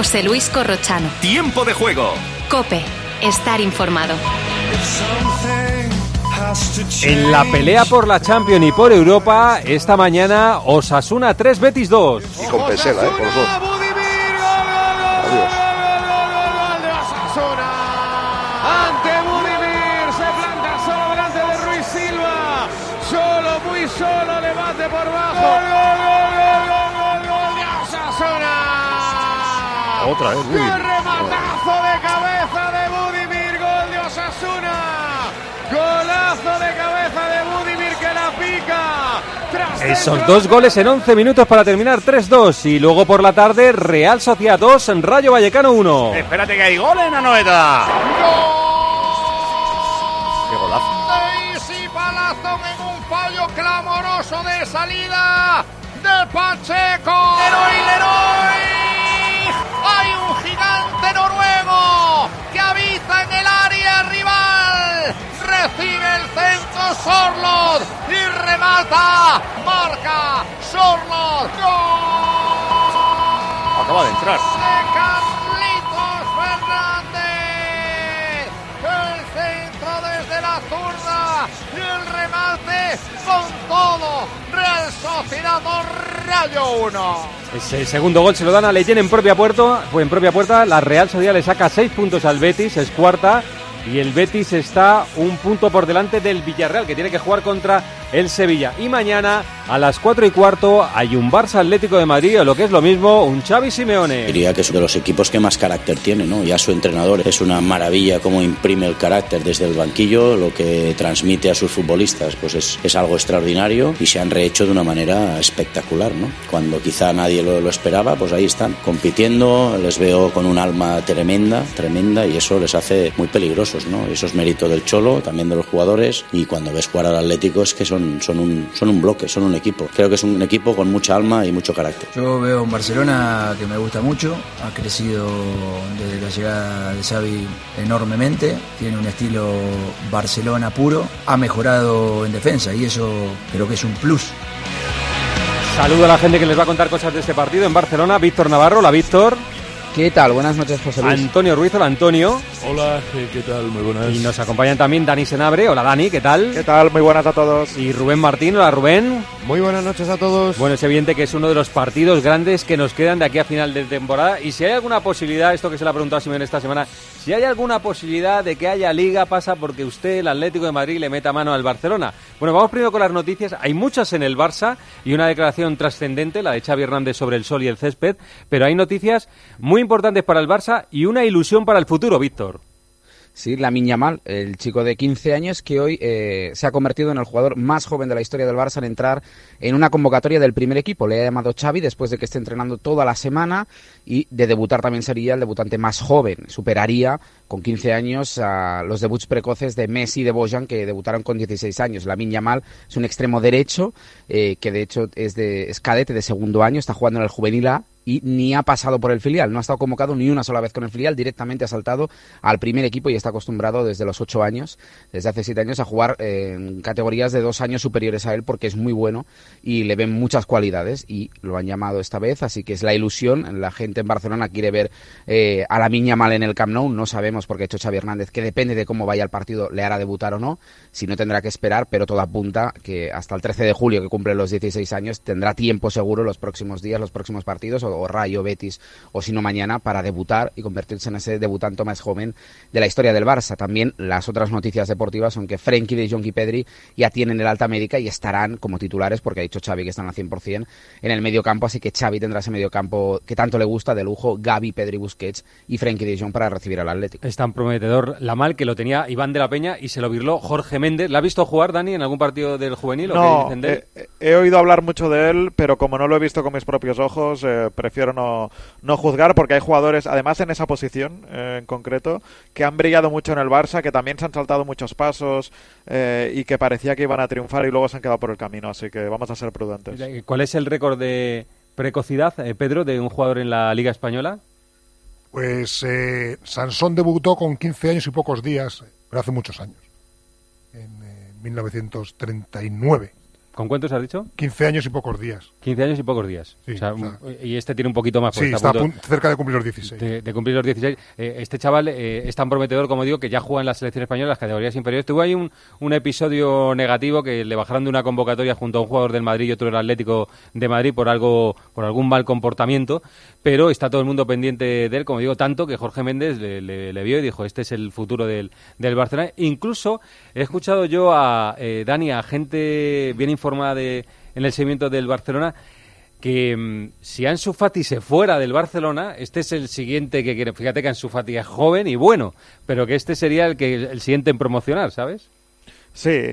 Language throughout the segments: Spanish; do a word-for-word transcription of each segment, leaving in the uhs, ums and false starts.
José Luis Corrochano. Tiempo de juego. COPE. Estar informado. En la pelea por la Champions y por Europa, esta mañana Osasuna tres, Betis dos. Y con Pesela, ¿eh? Por los dos. Adiós. Ante Budimir, se planta solo delante de Ruiz Silva. Solo, muy solo, le bate por bajo. ¡Gol, gol, gol, gol, gol de Osasuna! Otra vez, ¡Qué rematazo de cabeza de Budimir! ¡Gol de Osasuna! Golazo de cabeza de Budimir que la pica. Tras Esos dos goles en once minutos para terminar tres dos. Y luego por la tarde, Real Sociedad dos, Rayo Vallecano uno. Espérate que hay gol en Anoeta. ¡Qué golazo! Daisy Palazón en un fallo clamoroso de salida de Pacheco. Leroy, Leroy. Hay un gigante noruego que habita en el área rival. Recibe el centro Sorloth y remata. Marca Sorloth. ¡Gol! Acaba de entrar. De Carlitos Fernández. El centro desde la zurda y el remate con todo. Real Sociedad dos, Rayo uno. Ese segundo gol se lo dan a Leyen en propia puerta. Pues en propia puerta la Real Sociedad le saca seis puntos al Betis, es cuarta. Y el Betis está un punto por delante del Villarreal, que tiene que jugar contra el Sevilla. Y mañana a las cuatro y cuarto hay un Barça Atlético de Madrid, o lo que es lo mismo, un Xavi Simeone. Diría que es uno de los equipos que más carácter tiene, ¿no? Ya su entrenador es una maravilla cómo imprime el carácter desde el banquillo, lo que transmite a sus futbolistas pues es, es algo extraordinario y se han rehecho de una manera espectacular, ¿no? Cuando quizá nadie lo, lo esperaba, pues ahí están, compitiendo, les veo con un alma tremenda, tremenda y eso les hace muy peligrosos, ¿no? Eso es mérito del Cholo, también de los jugadores, y cuando ves jugar al Atlético es que son, son, un, son un bloque, son un equipo. Creo que es un equipo con mucha alma y mucho carácter. Yo veo un Barcelona que me gusta mucho, ha crecido desde la llegada de Xavi enormemente, tiene un estilo Barcelona puro, ha mejorado en defensa y eso creo que es un plus. Saludo a la gente que les va a contar cosas de este partido en Barcelona. Víctor Navarro, hola Víctor. ¿Qué tal? Buenas noches, José Luis. Antonio Ruiz, hola Antonio. Hola, ¿qué tal? Muy buenas. Y nos acompañan también Dani Senabre, hola Dani, ¿qué tal? ¿Qué tal? Muy buenas a todos. Y Rubén Martín, hola Rubén. Muy buenas noches a todos. Bueno, es evidente que es uno de los partidos grandes que nos quedan de aquí a final de temporada. Y si hay alguna posibilidad, esto que se le ha preguntado a Simeone esta semana, si hay alguna posibilidad de que haya Liga, pasa porque usted, el Atlético de Madrid, le meta mano al Barcelona. Bueno, vamos primero con las noticias. Hay muchas en el Barça y una declaración trascendente, la de Xavi Hernández sobre el sol y el césped, pero hay noticias muy importantes para el Barça y una ilusión para el futuro, Víctor. Sí, Lamine Yamal, el chico de quince años que hoy eh, se ha convertido en el jugador más joven de la historia del Barça en entrar en una convocatoria del primer equipo. Le ha llamado Xavi después de que esté entrenando toda la semana y de debutar también sería el debutante más joven. Superaría con quince años a los debuts precoces de Messi y de Bojan, que debutaron con dieciséis años. Lamine Yamal es un extremo derecho eh, que de hecho es, de, es cadete de segundo año, está jugando en el Juvenil A y ni ha pasado por el filial, no ha estado convocado ni una sola vez con el filial, directamente ha saltado al primer equipo y está acostumbrado desde los ocho años, desde hace siete años, a jugar en categorías de dos años superiores a él porque es muy bueno y le ven muchas cualidades y lo han llamado esta vez, así que es la ilusión. La gente en Barcelona quiere ver eh, a Lamine Yamal en el Camp Nou, no sabemos porque ha hecho Xavi Hernández que depende de cómo vaya el partido le hará debutar o no, si no tendrá que esperar, pero todo apunta que hasta el trece de julio, que cumple los dieciséis años, tendrá tiempo seguro los próximos días, los próximos partidos, o Rayo, Betis o si no mañana, para debutar y convertirse en ese debutante más joven de la historia del Barça. También las otras noticias deportivas son que Frenkie de Jong y Pedri ya tienen el alta médica y estarán como titulares porque ha dicho Xavi que están al cien por ciento en el medio campo, así que Xavi tendrá ese medio campo que tanto le gusta, de lujo, Gavi, Pedri, Busquets y Frenkie de Jong para recibir al Atlético. Es tan prometedor la mal que lo tenía Iván de la Peña y se lo virló Jorge Méndez. ¿La ha visto jugar, Dani, en algún partido del juvenil? No, ¿o qué dicen de él? He, he oído hablar mucho de él, pero como no lo he visto con mis propios ojos, eh, prefiero no No, no juzgar porque hay jugadores, además en esa posición eh, en concreto, que han brillado mucho en el Barça, que también se han saltado muchos pasos eh, y que parecía que iban a triunfar y luego se han quedado por el camino, así que vamos a ser prudentes. ¿Cuál es el récord de precocidad, eh, Pedro, de un jugador en la Liga Española? Pues eh, Sansón debutó con quince años y pocos días, pero hace muchos años, en eh, mil novecientos treinta y nueve. ¿Con cuántos has dicho? quince años y pocos días. quince años y pocos días. Sí, o sea, o sea, y este tiene un poquito más. Sí, está, está punto, cerca de cumplir los dieciséis. De, de cumplir los dieciséis. Eh, este chaval eh, es tan prometedor, como digo, que ya juega en la selección española, las categorías inferiores. Tuvo ahí un, un episodio negativo que le bajaron de una convocatoria junto a un jugador del Madrid y otro del Atlético de Madrid por algo, por algún mal comportamiento, pero está todo el mundo pendiente de él, como digo, tanto que Jorge Méndez le, le, le vio y dijo, este es el futuro del, del Barcelona. Incluso he escuchado yo a eh, Dani, a gente bien informada de en el seguimiento del Barcelona, que mmm, si Ansu Fati se fuera del Barcelona, este es el siguiente que quiere. Fíjate que Ansu Fati es joven y bueno, pero que este sería el que el siguiente en promocionar, ¿sabes? Sí,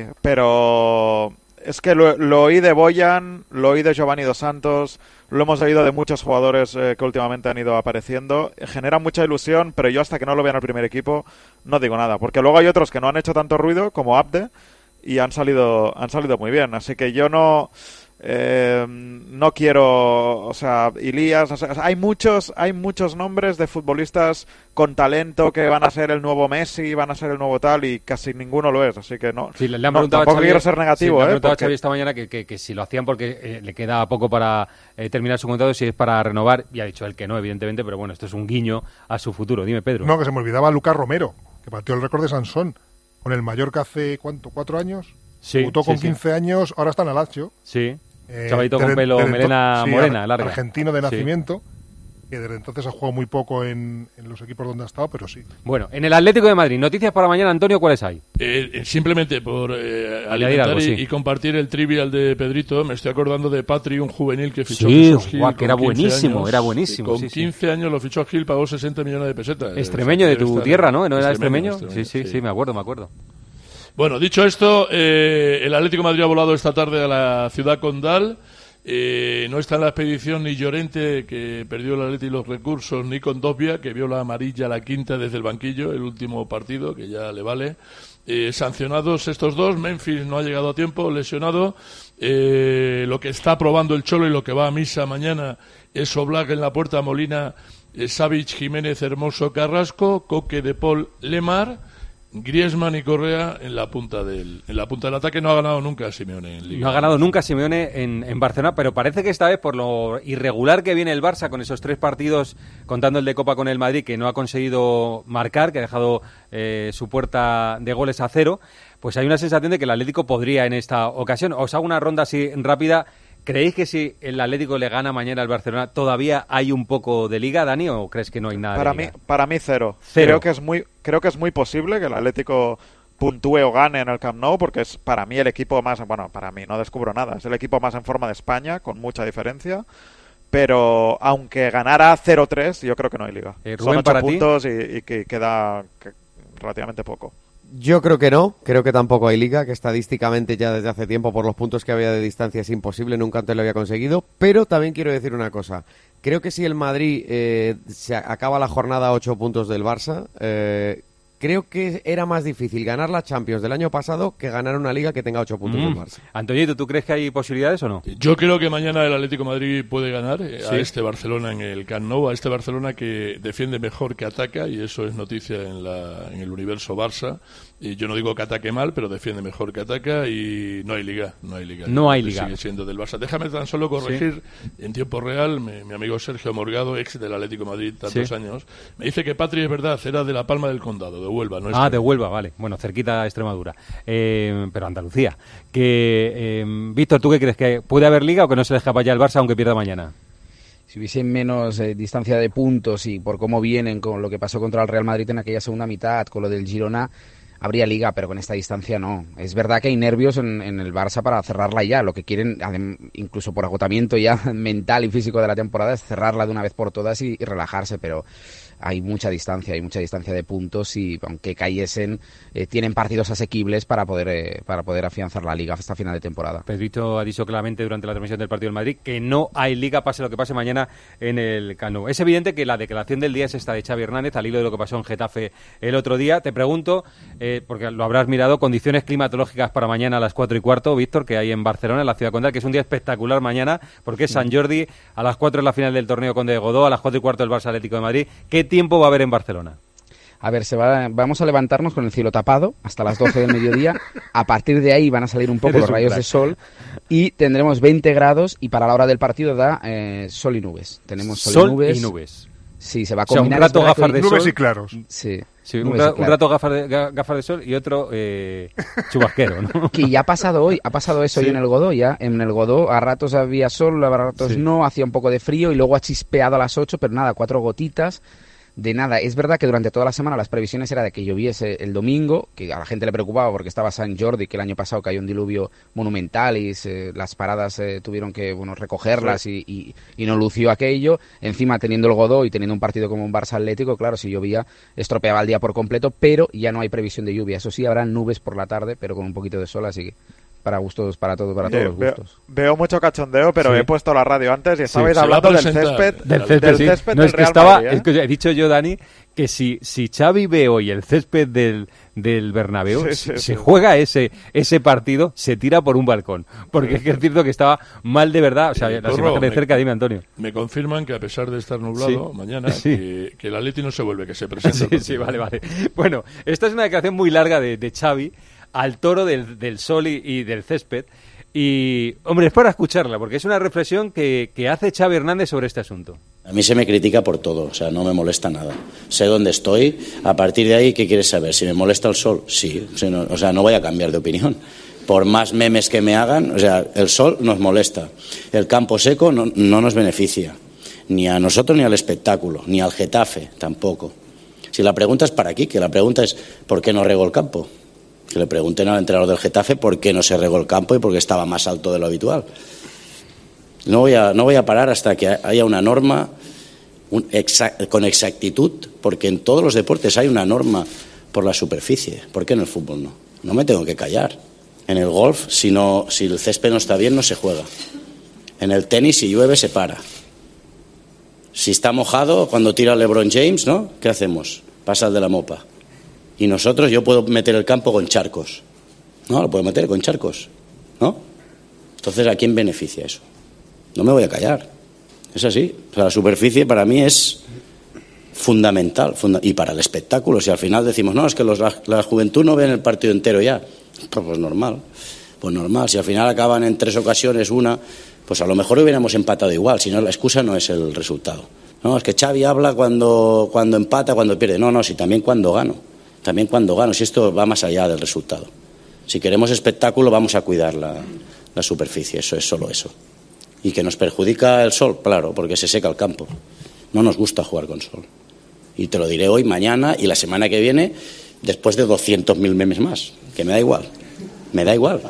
pero es que lo, lo oí de Boyan, lo oí de Giovanni Dos Santos, lo hemos oído de muchos jugadores eh, que últimamente han ido apareciendo. Genera mucha ilusión, pero yo hasta que no lo vean al primer equipo no digo nada, porque luego hay otros que no han hecho tanto ruido, como Abde, y han salido han salido muy bien, así que yo no eh, no quiero, o sea, Ilías, o sea, hay muchos hay muchos nombres de futbolistas con talento que van a ser el nuevo Messi, van a ser el nuevo tal, y casi ninguno lo es, así que no. Sí, le han no preguntado tampoco a Xavi, quiero ser negativo, sí, le han eh, preguntado porque... a Xavi esta mañana que, que, que si lo hacían porque eh, le queda poco para eh, terminar su contrato, si es para renovar, y ha dicho él que no, evidentemente, pero bueno, esto es un guiño a su futuro. Dime, Pedro. No, que se me olvidaba Lucas Romero, que batió el récord de Sansón con el Mallorca hace, ¿cuánto? ¿Cuatro años? Sí, Debutó con sí, quince sí. años, ahora está en el Lazio. Sí, eh, chavalito con de, pelo, de, de, melena sí, morena, larga. Argentino de Sí. nacimiento, que desde entonces ha jugado muy poco en, en los equipos donde ha estado, pero sí. Bueno, en el Atlético de Madrid, noticias para mañana, Antonio, ¿cuáles hay? Eh, simplemente por eh, Añadir alimentar algo, y, sí. y compartir el trivial de Pedrito, me estoy acordando de Patri, un juvenil que fichó Sí, Jesús Gil guau, que era con quince buenísimo, años. era buenísimo, Con sí, sí. quince años lo fichó Gil, pagó sesenta millones de pesetas. Extremeño de tu Estar- tierra, ¿no? ¿No era extremeño, extremeño? extremeño, Sí, sí, sí, me acuerdo, me acuerdo. Bueno, dicho esto, eh, el Atlético de Madrid ha volado esta tarde a la ciudad condal. Eh, no está en la expedición ni Llorente, que perdió el Atleti los recursos, ni Condovia, que vio la amarilla, la quinta desde el banquillo, el último partido, que ya le vale. Eh, sancionados estos dos, Memphis no ha llegado a tiempo, lesionado. Eh, lo que está probando el Cholo y lo que va a misa mañana es Oblak en la puerta, Molina, eh, Savic, Jiménez, Hermoso, Carrasco, Coque, De Paul, Lemar, Griezmann y Correa en la punta del en la punta del ataque. No ha ganado nunca Simeone en Liga. No ha ganado nunca Simeone en, en Barcelona, pero parece que esta vez, por lo irregular que viene el Barça con esos tres partidos, contando el de Copa con el Madrid, que no ha conseguido marcar, que ha dejado eh, su puerta de goles a cero, pues hay una sensación de que el Atlético podría en esta ocasión. Os hago una ronda así rápida. ¿Creéis que si el Atlético le gana mañana al Barcelona todavía hay un poco de liga, Dani, o crees que no hay nada Para de mí, liga? para mí cero. Cero. Creo que es muy, creo que es muy posible que el Atlético puntúe o gane en el Camp Nou, porque es para mí el equipo más, bueno, para mí no descubro nada, es el equipo más en forma de España, con mucha diferencia. Pero aunque ganara cero tres, yo creo que no hay liga. Eh, Rubén, Son ocho para ti. puntos y, y que queda que- relativamente poco. Yo creo que no, creo que tampoco hay liga, que estadísticamente ya desde hace tiempo por los puntos que había de distancia es imposible, nunca antes lo había conseguido, pero también quiero decir una cosa, creo que si el Madrid eh, se acaba la jornada a ocho puntos del Barça, eh, creo que era más difícil ganar la Champions del año pasado que ganar una liga que tenga ocho puntos Mm. del Barça. Antoñito, ¿tú crees que hay posibilidades o no? Yo creo que mañana el Atlético de Madrid puede ganar eh, Sí. a este Barcelona en el Camp Nou, a este Barcelona que defiende mejor que ataca, y eso es noticia en, la, en el universo Barça. Y yo no digo que ataque mal, pero defiende mejor que ataca, y no hay liga. No hay liga. No hay liga. Sigue siendo del Barça. Déjame tan solo corregir en tiempo real, mi, mi amigo Sergio Morgado, ex del Atlético de Madrid tantos Sí. años, me dice que Patri es verdad, era de la Palma del Condado, de Huelva. No es Ah, que- de Huelva, vale. Bueno, cerquita de Extremadura. Eh, pero Andalucía. Que, eh, Víctor, ¿tú qué crees? ¿Que puede haber liga o que no se le escapa ya el Barça aunque pierda mañana? Si hubiese menos eh, distancia de puntos y por cómo vienen con lo que pasó contra el Real Madrid en aquella segunda mitad, con lo del Girona, habría liga, pero con esta distancia no. Es verdad que hay nervios en, en el Barça para cerrarla ya. Lo que quieren, adem- incluso por agotamiento ya mental y físico de la temporada, es cerrarla de una vez por todas y, y relajarse, pero hay mucha distancia, hay mucha distancia de puntos, y aunque cayesen, eh, tienen partidos asequibles para poder eh, para poder afianzar la liga hasta final de temporada. Pedrito ha dicho claramente durante la transmisión del partido del Madrid que no hay liga, pase lo que pase mañana en el Camp Nou. Es evidente que la declaración del día es esta de Xavi Hernández, al hilo de lo que pasó en Getafe el otro día. Te pregunto, eh, porque lo habrás mirado, condiciones climatológicas para mañana a las cuatro y cuarto, Víctor, que hay en Barcelona, en la ciudad condal, que es un día espectacular mañana, porque es San Jordi, a las cuatro es la final del torneo Conde de Godó, a las cuatro y cuarto el Barça Atlético de Madrid. ¿Qué tiempo va a haber en Barcelona? A ver, se va, vamos a levantarnos con el cielo tapado hasta las doce del mediodía. A partir de ahí van a salir un poco Eres los un rayos crack. de sol y tendremos veinte grados y para la hora del partido da eh, sol y nubes. Tenemos sol, Sol y nubes. y nubes. Sí, se va a O sea, un combinar. rato es verdad gafas que- de Nubes sol. y claros. Sí. Sí, un, nubes y ra- un claros. rato gafas de, ga- gafas de sol y otro eh, chubasquero, ¿no? Que ya ha pasado hoy, ha pasado eso Sí. hoy en el Godó ya. En el Godó a ratos había sol, a ratos Sí. no, hacía un poco de frío y luego ha chispeado a las ocho, pero nada, cuatro gotitas. De nada, es verdad que durante toda la semana las previsiones era de que lloviese el domingo, que a la gente le preocupaba porque estaba San Jordi, que el año pasado cayó un diluvio monumental y se- las paradas eh, tuvieron que bueno recogerlas y, y- y no lució aquello. Encima teniendo el Godó y teniendo un partido como un Barça Atlético, claro, si llovía estropeaba el día por completo, pero ya no hay previsión de lluvia. Eso sí, habrá nubes por la tarde, pero con un poquito de sol, así que para gustos, para todo, para todos Oye, los veo, gustos. veo mucho cachondeo, pero Sí. he puesto la radio antes y estabais se va a hablando del presentar. césped Del césped, del sí. césped No, del es que Real estaba, Madrid, ¿eh? es que he dicho yo, Dani, que si, si Xavi ve hoy el césped del, del Bernabéu, Sí, si sí, se sí. juega ese ese partido, se tira por un balcón. Porque es que es cierto que estaba mal de verdad. O sea, Eh, las Corro, imágenes de me- cerca, dime, Antonio. Me confirman que a pesar de estar nublado Sí. mañana, Sí. que, que el Atleti no se vuelve, que se presenta. Sí, el sí, partido. vale, vale. Bueno, esta es una declaración muy larga de, de Xavi al toro del, del sol y, y del césped. Y, hombre, es para escucharla, porque es una reflexión que, que hace Xavi Hernández sobre este asunto. A mí se me critica por todo, o sea, no me molesta nada. Sé dónde estoy, a partir de ahí, ¿qué quieres saber? ¿Si me molesta el sol? Sí, o sea, no, o sea, no voy a cambiar de opinión. Por más memes que me hagan, o sea, el sol nos molesta. El campo seco no, no nos beneficia, ni a nosotros ni al espectáculo, ni al Getafe tampoco. Si la pregunta es para aquí, que la pregunta es ¿por qué no regó el campo? Que le pregunten al entrenador del Getafe por qué no se regó el campo y por qué estaba más alto de lo habitual. No voy a, no voy a parar hasta que haya una norma un exa- con exactitud, porque en todos los deportes hay una norma por la superficie. ¿Por qué en el fútbol no? No me tengo que callar. En el golf, si, no, si el césped no está bien, no se juega. En el tenis, si llueve, se para. Si está mojado, cuando tira LeBron James, ¿no? ¿Qué hacemos? Pasa el de la mopa. Y nosotros, yo puedo meter el campo con charcos. No, lo puedo meter con charcos, ¿no? Entonces, ¿a quién beneficia eso? No me voy a callar. Es así. O sea, la superficie para mí es fundamental. Funda- y para el espectáculo. Si al final decimos, no, es que los, la, la juventud no ven el partido entero ya. Pues, pues normal. Pues normal. Si al final acaban en tres ocasiones una, pues a lo mejor hubiéramos empatado igual. Si no, la excusa no es el resultado. No, es que Xavi habla cuando, cuando empata, cuando pierde. No, no, si también cuando gano. También cuando gano. Si esto va más allá del resultado. Si queremos espectáculo, vamos a cuidar la, la superficie. Eso es solo eso. Y que nos perjudica el sol, claro, porque se seca el campo. No nos gusta jugar con sol. Y te lo diré hoy, mañana y la semana que viene, después de doscientos mil memes más. Que me da igual. Me da igual.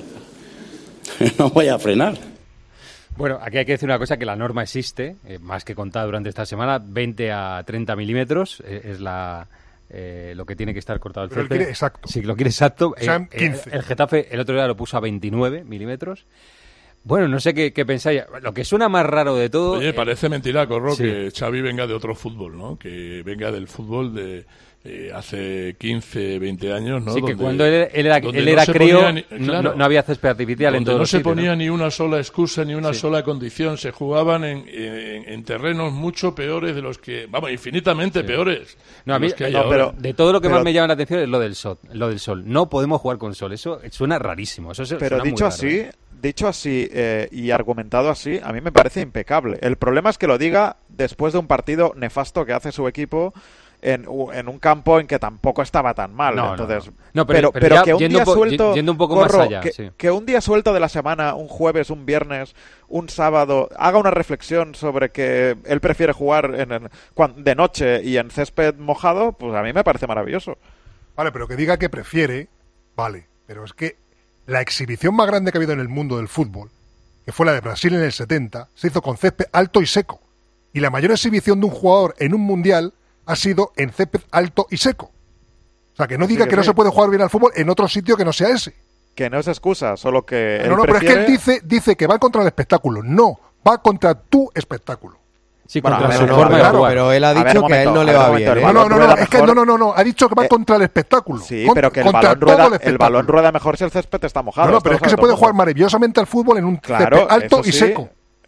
No voy a frenar. Bueno, aquí hay que decir una cosa, que la norma existe, eh, más que contada durante esta semana, veinte a treinta milímetros eh, es la... Eh, lo que tiene que estar cortado el Pero él césped. quiere exacto. Sí, lo quiere exacto. O sea, Eh, eh, quince. el Getafe el otro día lo puso a veintinueve milímetros. Bueno, no sé qué, qué pensáis. Lo que suena más raro de todo... Oye, eh, parece mentira, Corro, sí. que Xavi venga de otro fútbol, ¿no? Que venga del fútbol de eh, hace quince, veinte años, ¿no? sí, que Donde- cuando él, él era, donde él no era se crío, ponía ni- no- claro, no, no había césped artificial en donde todos no los se sitios, ponía ¿no? ni una sola excusa ni una Sí. sola condición. Se jugaban en, en- en terrenos mucho peores de los que, vamos, infinitamente peores. No, a de mí, los que hay no, ahora. pero de todo lo que pero- más me llama la atención es lo del sol. Lo del sol. No podemos jugar con sol. Eso suena rarísimo. Eso se- Pero suena muy dicho raro, así, ¿eh? dicho así eh, y argumentado así, a mí me parece impecable. El problema es que lo diga después de un partido nefasto que hace su equipo en, u- en un campo en que tampoco estaba tan mal. No, no, Entonces, no. No, pero- pero, pero ya que un yendo día un po- suelto, yendo un poco más Corro, allá, que, sí. que un día suelto de la semana, un jueves, un viernes, un sábado, haga una reflexión sobre que él prefiere jugar en, en- cuan- de noche y en césped mojado, pues a mí me parece maravilloso. Vale, pero que diga que prefiere, vale, pero es que la exhibición más grande que ha habido en el mundo del fútbol, que fue la de Brasil en el setenta, se hizo con césped alto y seco. Y la mayor exhibición de un jugador en un mundial ha sido en césped alto y seco. O sea, que no diga que que no sí. se puede jugar bien al fútbol en otro sitio que no sea ese. Que no es excusa, solo que él No, no, pero es que prefiere... él dice, dice que va contra el espectáculo. No, va contra tu espectáculo. Sí, Bueno, contra a su ver, forma claro, de jugar. pero él ha A ver, dicho un que a él momento, no a le ver, va un bien. momento, ¿eh? el No, balón no, no, rueda no, es que mejor. no, no, no, no, ha dicho que va Eh, contra el espectáculo. Sí, Con- pero que el contra balón, todo rueda, el el espectáculo. balón rueda mejor si el césped está mojado. No, no, esto pero lo es que sabe se todo puede el jugar mundo. maravillosamente al fútbol en un Claro, césped alto eso y sí, seco.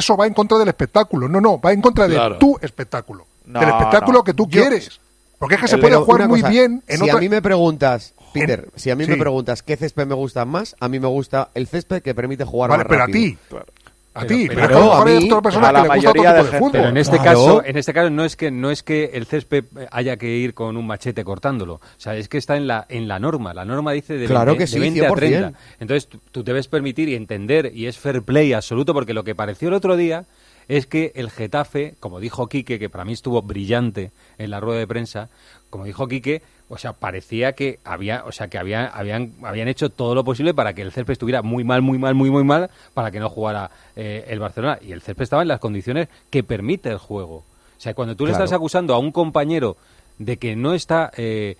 eso va en contra del espectáculo. No, no, va en contra Claro. de tu espectáculo. No, del espectáculo no. que tú Yo- quieres. Porque es que se Pero puede jugar una muy cosa, bien en si otra... a mí me preguntas, Peter, En- si a mí sí. me preguntas qué césped me gusta más, a mí me gusta el césped que permite jugar Vale, más pero a rápido. ti. Claro. A ti, pero, pero, pero, pero a, hay mí, otras personas a la que le gusta otro mayoría tipo de de fútbol. pero en este Claro. caso, en este caso no es que no es que el césped haya que ir con un machete cortándolo, o sea, es que está en la en la norma. La norma dice de Claro veinte, que sí, de veinte cien a por ciento. treinta. Entonces tú, tú debes permitir y entender, y es fair play absoluto, porque lo que pareció el otro día es que el Getafe, como dijo Quique, que para mí estuvo brillante en la rueda de prensa, como dijo Quique, o sea, parecía que había, o sea, que había, habían, habían hecho todo lo posible para que el césped estuviera muy mal, muy mal, muy, muy mal, para que no jugara eh, el Barcelona. Y el césped estaba en las condiciones que permite el juego. O sea, cuando tú le Claro. estás acusando a un compañero de que no está eh,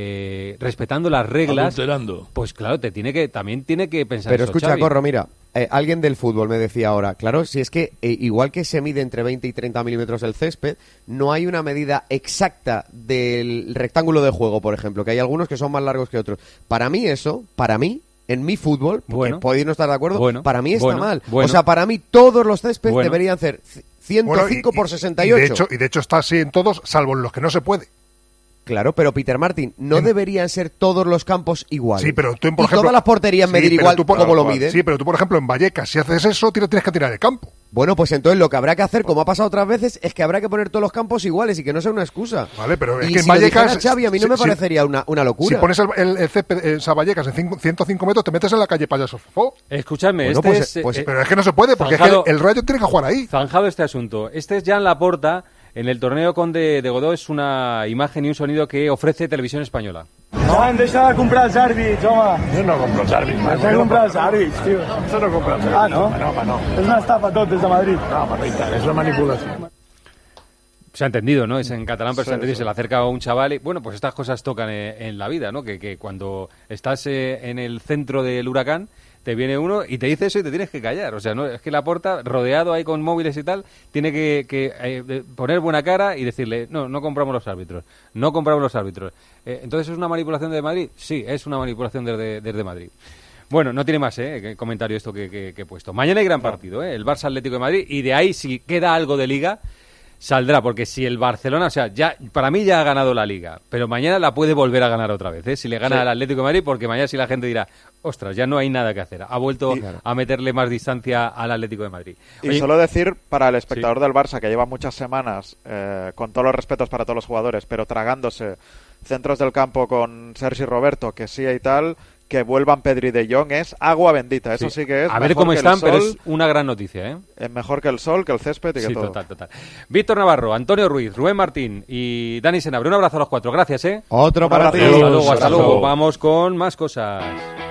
eh, respetando las reglas, Adulterando. pues claro, te tiene que, también tiene que pensar Pero eso, escucha, Xavi. Corro, mira, eh, alguien del fútbol me decía ahora, claro, si es que eh, igual que se mide entre veinte y treinta milímetros el césped, no hay una medida exacta del rectángulo de juego, por ejemplo, que hay algunos que son más largos que otros. Para mí eso, para mí, en mi fútbol, Bueno. que podéis no estar de acuerdo, Bueno. para mí está Bueno. mal. Bueno. O sea, para mí todos los céspedes Bueno. deberían ser ciento cinco Bueno, y- por y- sesenta y ocho. Y de, hecho, y de hecho está así en todos, salvo en los que no se puede. Claro, pero Peter Martin, ¿no En- deberían ser todos los campos iguales? Sí, pero tú, por y ejemplo... todas las porterías Sí, medir pero igual tú por- como lo cual. miden. Sí, pero tú, por ejemplo, en Vallecas, si haces eso, tienes tienes que tirar el campo. Bueno, pues entonces lo que habrá que hacer, como ha pasado otras veces, es que habrá que poner todos los campos iguales y que no sea una excusa. Vale, pero es y que en si lo dijera Vallecas... Xavi, a mí no si- me si- parecería una, una locura. Si pones el, el, el césped en Sa Vallecas en cinco- ciento cinco metros, te metes en la calle Payaso Fofó. Escúchame, Bueno, este pues, es... pues, eh, Pero es que no se puede, porque Zanjado- es que el, el Rayo tiene que jugar ahí. Zanjado este asunto. Este es Jan Laporta. En el torneo Conde de Godó es una imagen y un sonido que ofrece Televisión Española. Joan, deixa de comprar els àrbits, home. Jo no compro els àrbits. Deixa de comprar els àrbits, tio. Jo no compro els àrbits. Ah, no? Home, no, home, no. És una estafa tot des de Madrid. No, home, i tant, és una manipulació. Se ha entendido, ¿no? Es en catalán, pero Sí, se ha entendido. sí. Se le acerca a un chaval y, bueno, pues estas cosas tocan eh, en la vida, ¿no? Que, que cuando estás eh, en el centro del huracán, te viene uno y te dice eso y te tienes que callar. O sea, no es que Laporta, rodeado ahí con móviles y tal, tiene que, que eh, poner buena cara y decirle, no, no compramos los árbitros, no compramos los árbitros. Eh, Entonces, ¿es una manipulación desde Madrid? Sí, es una manipulación desde, desde Madrid. Bueno, no tiene más, ¿eh? Comentario esto que, que, que he puesto. Mañana hay gran partido, ¿eh? El Barça Atlético de Madrid, y de ahí, si queda algo de Liga, saldrá, porque si el Barcelona, o sea, ya para mí ya ha ganado la Liga, pero mañana la puede volver a ganar otra vez, ¿eh? Si le gana Sí. al Atlético de Madrid, porque mañana si la gente dirá, ostras, ya no hay nada que hacer, ha vuelto Y- a meterle más distancia al Atlético de Madrid. Y Oye, solo decir para el espectador del Barça que lleva muchas semanas, eh, con todos los respetos para todos los jugadores, pero tragándose centros del campo con Sergi Roberto, que sí y tal, que vuelvan Pedri y De Jong es agua bendita. Eso sí, que es. a ver mejor cómo que el están, pero sol, es una gran noticia, ¿eh? es mejor que el sol, que el césped y que Sí, todo. total, total. Víctor Navarro, Antonio Ruiz, Rubén Martín y Dani Senabre. Un abrazo a los cuatro. Gracias, ¿eh? Otro Un para ti. abrazo. Hasta luego, hasta Abrazo. luego. Vamos con más cosas.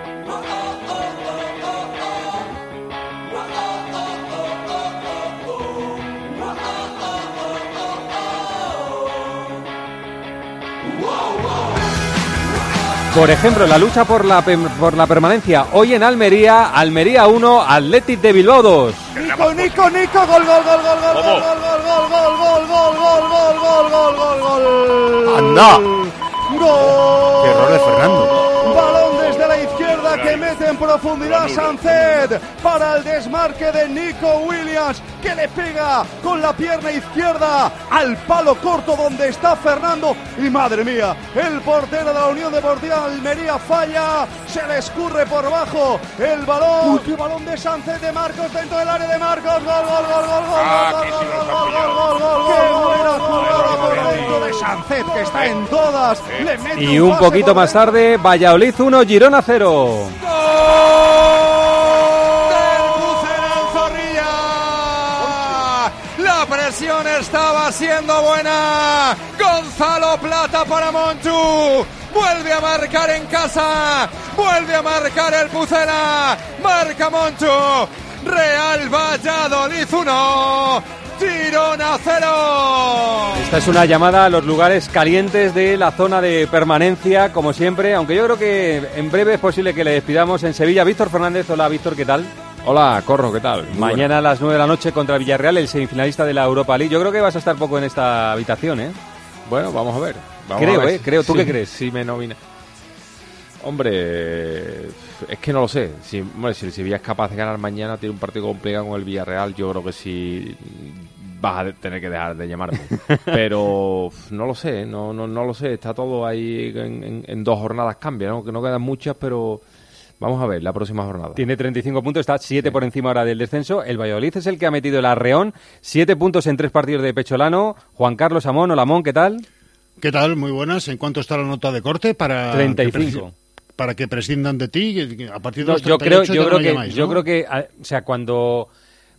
Por ejemplo, la lucha por la, pem- por la permanencia hoy en Almería, Almería uno, Athletic de Bilbao dos. Nico, Nico, Nico, gol, gol, gol, gol, gol, gol, gol, gol, gol, gol, gol, gol, gol, gol, gol, gol, gol. ¡Anda! ¡Gol! ¡Qué error de Fernando! Balón desde la izquierda que mete en profundidad Sánchez para el desmarque de Nico Williams, que le pega con la pierna izquierda al palo corto donde está Fernando. Y madre mía, el portero de la Unión Deportiva Almería falla, se le escurre por bajo el balón. Uy, qué balón de Sánchez, de Marcos dentro del área de Marcos. Gol, gol, gol, gol, gol, Ah, gol, que gol, sí, gol, nos gol, ha pillado. gol, gol, gol. Qué buena jugada por dentro de Sánchez, que está en todas. Le mete Y un pase poquito por más dentro. tarde, Valladolid uno, Girona cero. La presión estaba siendo buena. Gonzalo Plata para Monchu. Vuelve a marcar en casa. Vuelve a marcar el Pucela. Marca Monchu. Real Valladolid uno. Girona cero. Esta es una llamada a los lugares calientes de la zona de permanencia, como siempre, aunque yo creo que en breve es posible que le despidamos en Sevilla. Víctor Fernández, hola Víctor, ¿qué tal? Hola, Corro, ¿qué tal? Muy Mañana a las nueve de la noche contra Villarreal, el semifinalista de la Europa League. Yo creo que vas a estar poco en esta habitación, ¿eh? Bueno, vamos a ver. Vamos Creo, a ver ¿eh? Creo. ¿Tú si- qué crees? Si me nomina. Hombre, es que no lo sé. Si, hombre, si el Sevilla es capaz de ganar mañana, tiene un partido complicado con el Villarreal, yo creo que sí vas a de- tener que dejar de llamarme. Pero no lo sé, no, no, no lo sé. Está todo ahí en, en- en dos jornadas cambia, ¿no? Que no quedan muchas, pero Vamos a ver la próxima jornada. Tiene treinta y cinco puntos, está siete por encima ahora del descenso. El Valladolid es el que ha metido el Arreón, siete puntos en tres partidos de Pecholano. Juan Carlos Amón, hola Amón, ¿qué tal? ¿Qué tal? Muy buenas. ¿En cuánto está la nota de corte para treinta y cinco. Que presi- para que prescindan de ti? A partir de No, los yo treinta y ocho creo, yo ya creo no que, llamáis, yo ¿no? creo que, o sea, cuando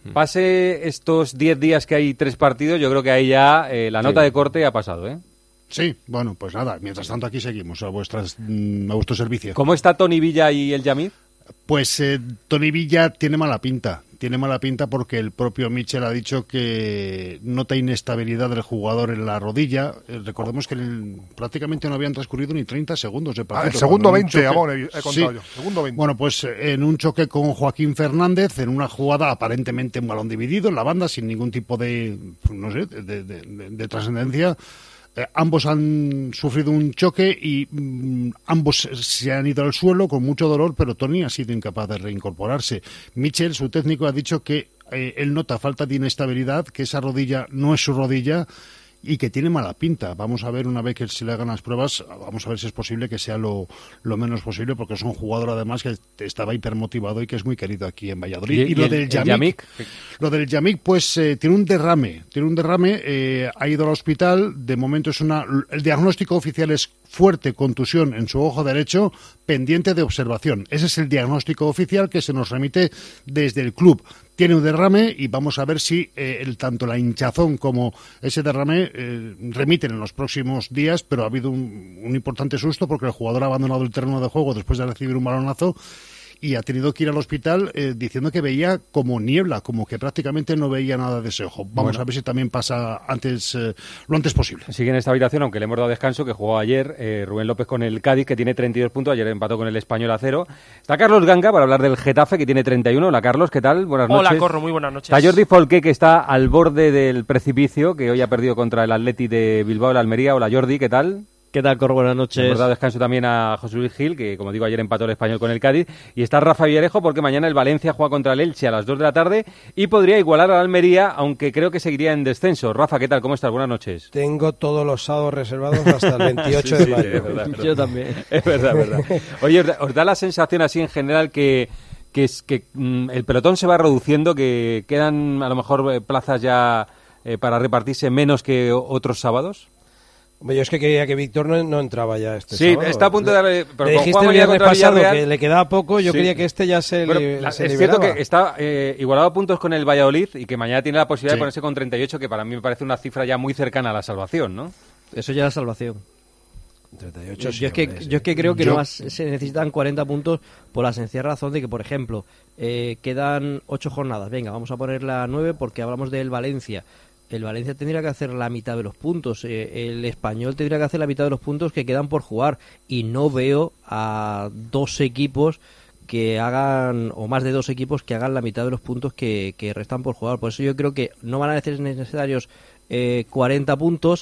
pase estos diez días que hay tres partidos, yo creo que ahí ya eh, la nota Sí. de corte ha pasado, ¿eh? Sí, bueno, pues nada. Mientras tanto aquí seguimos a vuestras mm, a vuestro servicio. ¿Cómo está Tony Villa y el Yamid? Pues eh, Tony Villa tiene mala pinta. Tiene mala pinta porque el propio Michel ha dicho que nota inestabilidad del jugador en la rodilla. Eh, recordemos que el- prácticamente no habían transcurrido ni treinta segundos de partido. Ah, el segundo Cuando un veinte, choque- Amón, he- he contado Sí. yo. Segundo veinte. Bueno, pues eh, en un choque con Joaquín Fernández, en una jugada aparentemente un balón dividido en la banda, sin ningún tipo de, no sé, de, de- de- de trascendencia. Eh, ambos han sufrido un choque y mm, ambos se han ido al suelo con mucho dolor, pero Tony ha sido incapaz de reincorporarse. Michel, su técnico, ha dicho que eh, él nota falta de inestabilidad, que esa rodilla no es su rodilla y que tiene mala pinta. Vamos a ver, una vez que se le hagan las pruebas, vamos a ver si es posible que sea lo, lo menos posible, porque es un jugador además que estaba hipermotivado y que es muy querido aquí en Valladolid. ¿Y- Y, lo y el- del el Yamik, Yamik? lo del Yamik, pues eh, tiene un derrame, tiene un derrame, eh, ha ido al hospital, de momento es una, el diagnóstico oficial es fuerte contusión en su ojo derecho, pendiente de observación. Ese es el diagnóstico oficial que se nos remite desde el club. Tiene un derrame y vamos a ver si eh, el, tanto la hinchazón como ese derrame eh, remiten en los próximos días, pero ha habido un, un importante susto porque el jugador ha abandonado el terreno de juego después de recibir un balonazo y ha tenido que ir al hospital eh, diciendo que veía como niebla, como que prácticamente no veía nada de ese ojo. Vamos Bueno. a ver si también pasa antes eh, lo antes posible. Sigue en esta habitación, aunque le hemos dado descanso, que jugó ayer eh, Rubén López con el Cádiz, que tiene treinta y dos puntos. Ayer empató con el Español a cero. Está Carlos Ganga para hablar del Getafe, que tiene treinta y uno. Hola, Carlos, ¿qué tal? Buenas noches. Hola, Corro, muy buenas noches. Está Jordi Folqué, que está al borde del precipicio, que hoy ha perdido contra el Atleti de Bilbao, el Almería. Hola, Jordi, ¿qué tal? ¿Qué tal, Corro? Buenas noches. Hemos dado descanso también a José Luis Gil, que como digo ayer empató el Español con el Cádiz. Y está Rafa Villarejo porque mañana el Valencia juega contra el Elche a las dos de la tarde y podría igualar al Almería, aunque creo que seguiría en descenso. Rafa, ¿qué tal? ¿Cómo estás? Buenas noches. Tengo todos los sábados reservados hasta el veintiocho Sí, de sí, mayo. es verdad, es verdad. Yo también. Es verdad, es verdad. Oye, ¿os da, os da la sensación así en general que, que, es, que mm, el pelotón se va reduciendo, que quedan a lo mejor eh, plazas ya eh, para repartirse menos que o- otros sábados? Hombre, yo es que creía que Víctor no, no entraba ya este Sí, sábado. está a punto de darle- pero Le con dijiste Juan el María viernes contra pasado Villarreal- que le quedaba poco, yo Sí. creía que este ya se, Bueno, li- la- se es liberaba. cierto que está eh, igualado a puntos con el Valladolid y que mañana tiene la posibilidad Sí. de ponerse con treinta y ocho, que para mí me parece una cifra ya muy cercana a la salvación, ¿no? Eso ya es la salvación. treinta y Yo, ocho, sí, yo es que, hombre, sí. yo es que creo que Yo- no más se necesitan cuarenta puntos por la sencilla razón de que, por ejemplo, eh, quedan ocho jornadas. Venga, vamos a poner la nueve porque hablamos del Valencia. El Valencia tendría que hacer la mitad de los puntos. eh, el Español tendría que hacer la mitad de los puntos que quedan por jugar. Y no veo a dos equipos que hagan, o más de dos equipos que hagan la mitad de los puntos que, que restan por jugar. Por eso yo creo que no van a ser necesarios eh, cuarenta puntos.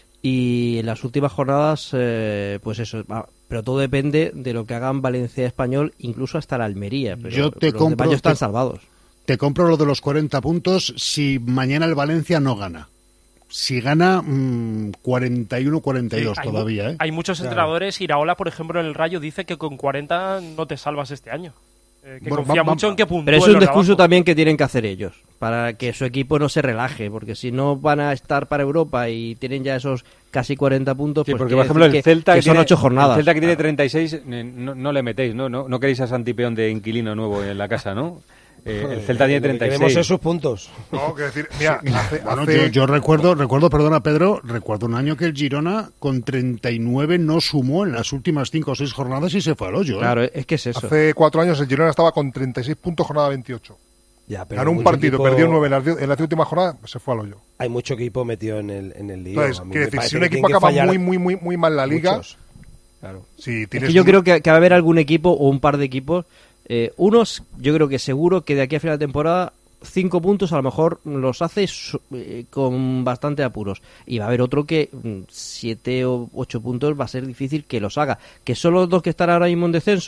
Y en las últimas jornadas, eh, pues eso, va, pero todo depende de lo que hagan Valencia y Español, incluso hasta la Almería. Pero Yo te los compro, demás ya están te- salvados. Te compro lo de los cuarenta puntos si mañana el Valencia no gana. Si gana, mmm, cuarenta y uno cuarenta y dos Hay mu- todavía, ¿eh? Hay muchos Claro. entrenadores. Iraola, por ejemplo, en el Rayo dice que con cuarenta no te salvas este año. Eh, que Bueno, confía va- va- mucho en que puntúen Pero es un los de discurso abajo. también que tienen que hacer ellos, para que su equipo no se relaje, porque si no van a estar para Europa y tienen ya esos casi cuarenta puntos, Sí, pues porque quiere por ejemplo el decir que- Celta que, que son tiene- ocho jornadas. El Celta que tiene treinta y seis eh, no, no le metéis, ¿no? ¿no? No queréis a Santipeón de inquilino nuevo en la casa, ¿no? Eh, el Celta tiene Lo que treinta y seis. queremos es sus puntos. No, quiero decir, mira, hace, Bueno, hace- yo, yo recuerdo, recuerdo, perdona Pedro, recuerdo un año que el Girona con treinta y nueve no sumó en las últimas cinco o seis jornadas y se fue al hoyo. ¿eh? Claro, es que es eso. hace cuatro años el Girona estaba con treinta y seis puntos, jornada veintiocho. Ya, pero Ganó un mucho partido, equipo- perdió nueve en las, die- en las últimas jornadas, se fue al hoyo. Hay mucho equipo metido en el, en el lío. Entonces, A mí quiero me decir, parece si un que equipo tienen que acaba fallar muy, muy, muy, muy mal la liga, muchos. Claro. si Es tienes que yo un- creo que, que va a haber algún equipo o un par de equipos, eh, unos, yo creo que seguro que de aquí a final de temporada cinco puntos a lo mejor los hace su- eh, con bastante apuros, y va a haber otro que mm, siete o ocho puntos va a ser difícil que los haga. Que son los dos que están ahora mismo en descenso,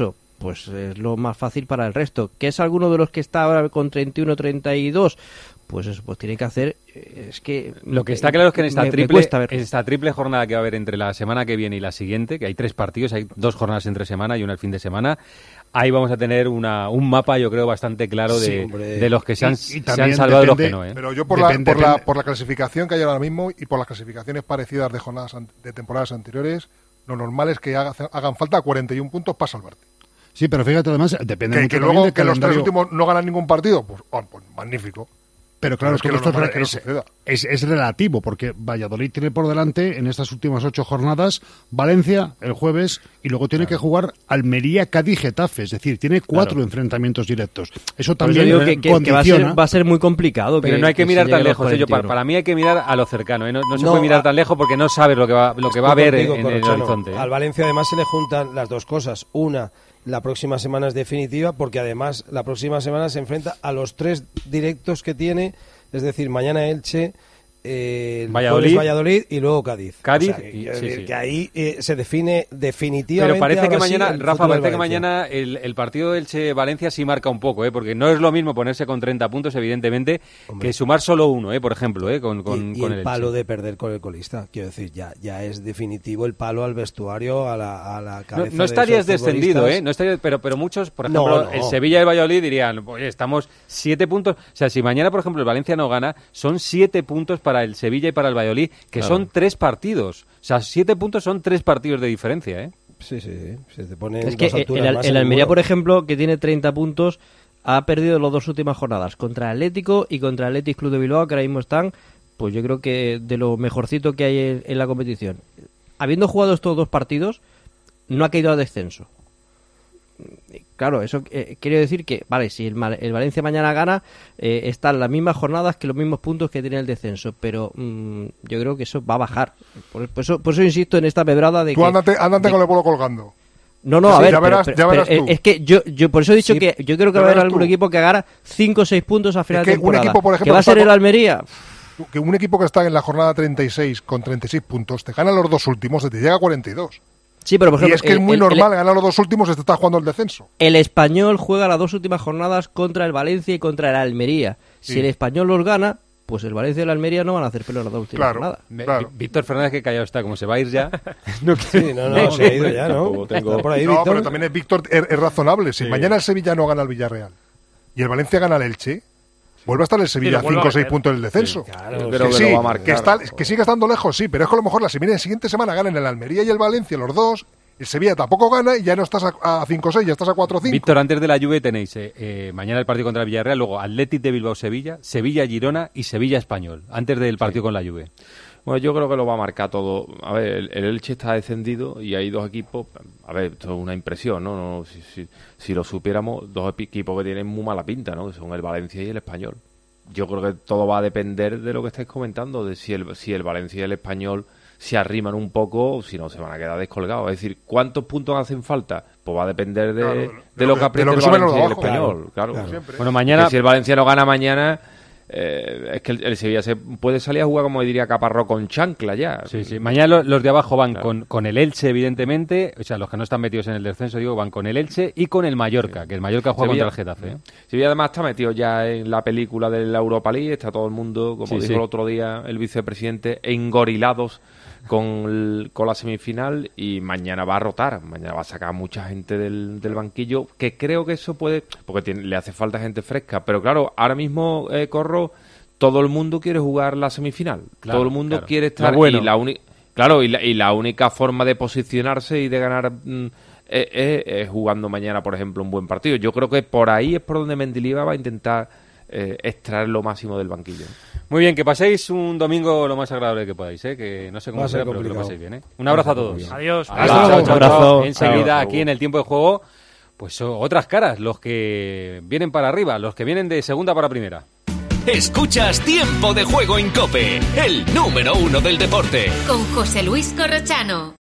pues es lo más fácil para el resto. ¿Qué es alguno de los que está ahora con treinta y uno treinta y dos? Pues eso, pues tiene que hacer, es que... Lo que está claro es que en esta, me, triple, me en esta triple jornada que va a haber entre la semana que viene y la siguiente, que hay tres partidos, hay dos jornadas entre semana y una el fin de semana, ahí vamos a tener una, un mapa, yo creo, bastante claro de, sí, de los que se han, y, y se han salvado depende, de los que no. ¿eh? Pero yo por, depende, la, por, depende. La, por la clasificación que hay ahora mismo y por las clasificaciones parecidas de jornadas de temporadas anteriores, lo normal es que haga, hagan falta cuarenta y uno puntos para salvarte. Sí, pero fíjate, además, depende que, mucho que luego de que los tres últimos no ganan ningún partido, pues, oh, pues magnífico. Pero claro, pero es que, que esto es, es, es, es relativo, porque Valladolid tiene por delante en estas últimas ocho jornadas Valencia el jueves y luego tiene claro. que jugar Almería, Cádiz, Getafe, es decir, tiene cuatro claro. enfrentamientos directos. Eso también digo que, que, que va, a ser, va a ser muy complicado. Pero que, no hay que, que mirar tan lejos. Yo, para, para mí hay que mirar a lo cercano. ¿eh? No, no se no, puede mirar a, tan lejos porque no sabes lo que va, lo que va a haber contigo, en, en el horizonte. ¿eh? Al Valencia además se le juntan las dos cosas. Una, la próxima semana es definitiva porque además la próxima semana se enfrenta a los tres directos que tiene. Es decir, mañana Elche, eh, Valladolid. Valladolid y luego Cádiz. Cádiz. O sea, y, que, sí, sí. que ahí eh, se define definitivamente. Pero parece que mañana, sí, Rafa, parece que mañana el, el partido del Elche-Valencia sí marca un poco, ¿eh? Porque no es lo mismo ponerse con treinta puntos, evidentemente, Hombre. que sumar solo uno, ¿eh? Por ejemplo, ¿eh? Con, con, y, y con el, el palo Elche. de perder con el colista. Quiero decir, ya ya es definitivo el palo al vestuario, a la, a la cabeza. No, no estarías de descendido, ¿eh? No estarías, pero, pero muchos, por ejemplo, no, no. el Sevilla y el Valladolid dirían, oye, estamos siete puntos. O sea, si mañana, por ejemplo, el Valencia no gana, son siete puntos para el Sevilla y para el Valladolid, que claro. son tres partidos. O sea, siete puntos son tres partidos de diferencia, ¿eh? Sí, sí, sí. Se te pone es que el, el, el Almería, por ejemplo, que tiene treinta puntos, ha perdido las dos últimas jornadas contra Atlético y contra el Athletic Club de Bilbao, que ahora mismo están, pues yo creo que de lo mejorcito que hay en, en la competición. Habiendo jugado estos dos partidos, no ha caído a descenso. Claro, eso eh, quiere decir que, vale, si el, el Valencia mañana gana, eh, están las mismas jornadas que los mismos puntos que tiene el descenso, pero mmm, yo creo que eso va a bajar. Por, por, eso, por eso insisto en esta pedrada de tú que... Ándate, ándate de, con el polo colgando. No, no, sí, a ver, ya verás, pero, ya verás pero, tú. es que yo, yo por eso he dicho sí, que yo creo que va a haber algún tú. equipo que gana cinco o seis puntos a final es que de temporada. Un equipo, por ejemplo, que va a ser el Almería. Que un equipo que está en la jornada treinta y seis con treinta y seis puntos, te gana los dos últimos, te llega a cuarenta y dos. Sí, pero por ejemplo, y es que el, es muy el, normal el, ganar los dos últimos y te está jugando el descenso. El Español juega las dos últimas jornadas contra el Valencia y contra el Almería. Si sí. el Español los gana, pues el Valencia y el Almería no van a hacer pelo en las dos últimas claro, jornadas. Claro. Víctor Fernández, que callado está, como se va a ir ya. no, sí, no, no, se ha ido ya, ¿no? Tengo... Por ahí, no, Víctor. Pero también es Víctor es, es razonable. Si sí. mañana el Sevilla no gana al Villarreal y el Valencia gana al Elche, vuelve a estar el Sevilla a cinco o seis puntos del descenso. Sí, claro, que, que, sí, lo va a marcar, que, está, que sigue estando lejos, sí, pero es que a lo mejor la siguiente semana ganan el Almería y el Valencia los dos. El Sevilla tampoco gana y ya no estás a cinco seis, ya estás a cuatro cinco. Víctor, antes de la Juve tenéis eh, eh, mañana el partido contra el Villarreal, luego Athletic de Bilbao-Sevilla, Sevilla-Girona y Sevilla-Español, antes del partido sí. con la Juve. Bueno, yo creo que lo va a marcar todo. A ver, el, el Elche está descendido y hay dos equipos. A ver, esto es una impresión, ¿no? no si, si, si lo supiéramos, dos equipos que tienen muy mala pinta, ¿no? Que son el Valencia y el Español. Yo creo que todo va a depender de lo que estáis comentando, de si el, si el Valencia y el Español se arriman un poco o si no se van a quedar descolgados. Es decir, ¿cuántos puntos hacen falta? Pues va a depender de, claro, de, de lo que apriete el Valencia y el Español. Claro, claro. claro. Bueno, mañana... Que si el Valencia no gana mañana... Eh, es que el, el Sevilla se puede salir a jugar, como diría Caparrós, con chancla ya. Sí, sí. Mañana los, los de abajo van claro. con, con el Elche, evidentemente. O sea, los que no están metidos en el descenso, digo, van con el Elche y con el Mallorca, sí. que el Mallorca juega Sevilla, contra el Getafe. ¿eh? Sevilla además está metido ya en la película de la Europa League. Está todo el mundo, como sí, dijo sí. el otro día el vicepresidente, engorilados con, el, con la semifinal, y mañana va a rotar. Mañana va a sacar a mucha gente del, del banquillo, que creo que eso puede... Porque tiene, le hace falta gente fresca. Pero claro, ahora mismo, eh, Corro... Todo el mundo quiere jugar la semifinal. Claro, todo el mundo claro. quiere estar... Bueno. Y la uni- claro, y la, y la única forma de posicionarse y de ganar mm, es, es, es jugando mañana, por ejemplo, un buen partido. Yo creo que por ahí es por donde Mendilibar va a intentar eh, extraer lo máximo del banquillo. Muy bien, que paséis un domingo lo más agradable que podáis, ¿eh? Que no sé cómo será, pero que lo paséis bien, ¿eh? Un abrazo a todos. Adiós. Adiós. Chao, chao, chao, chao. Enseguida, aquí en el tiempo de juego, pues son otras caras, los que vienen para arriba, los que vienen de segunda para primera. Escuchas Tiempo de Juego en COPE, el número uno del deporte. Con José Luis Corrochano.